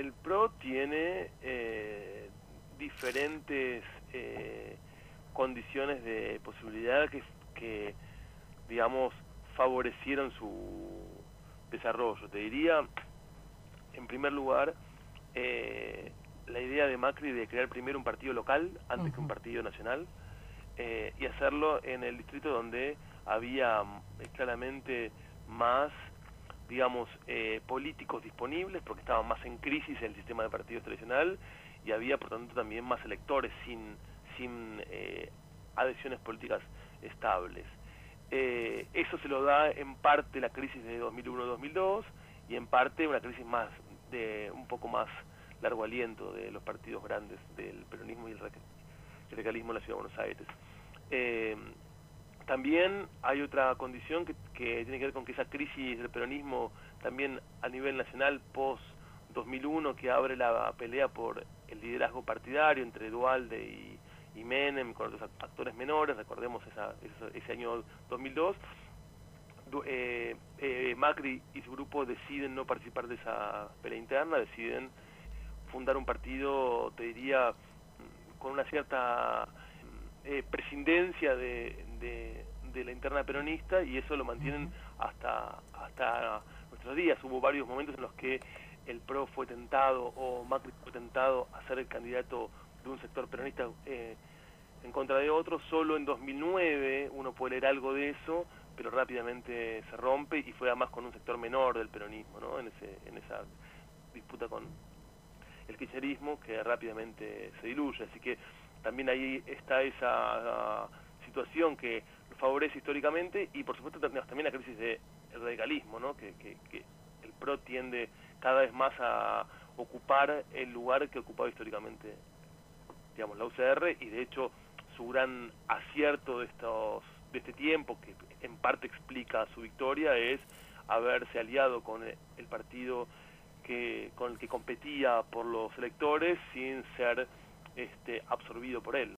el PRO tiene diferentes condiciones de posibilidad que, digamos, favorecieron su desarrollo. Te diría, en primer lugar, la idea de Macri de crear primero un partido local antes que un partido nacional, y hacerlo en el distrito donde había claramente más, digamos, políticos disponibles, porque estaba más en crisis el sistema de partidos tradicional, y había por tanto también más electores sin adhesiones políticas estables. Eso se lo da en parte la crisis de 2001-2002 y en parte una crisis más de un poco más largo aliento de los partidos grandes del peronismo y el radicalismo en la Ciudad de Buenos Aires. También hay otra condición que tiene que ver con que esa crisis del peronismo también a nivel nacional post 2001, que abre la pelea por el liderazgo partidario entre Duhalde y Menem, con otros actores menores. Recordemos ese año 2002. Macri y su grupo deciden no participar de esa pelea interna, deciden fundar un partido, te diría, con una cierta prescindencia de la interna peronista, y eso lo mantienen hasta nuestros días. Hubo varios momentos en los que el PRO fue tentado, o Macri fue tentado a ser el candidato de un sector peronista en contra de otro. Solo en 2009 uno puede leer algo de eso, pero rápidamente se rompe, y fue además con un sector menor del peronismo, ¿no? En esa disputa con el kirchnerismo, que rápidamente se diluye. Así que también ahí está esa situación que lo favorece históricamente, y por supuesto también la crisis del radicalismo, ¿no? Que el PRO tiende cada vez más a ocupar el lugar que ocupaba históricamente, digamos, la UCR, y de hecho su gran acierto de este tiempo, que en parte explica su victoria, es haberse aliado con el partido con el que competía por los electores sin ser absorbido por él.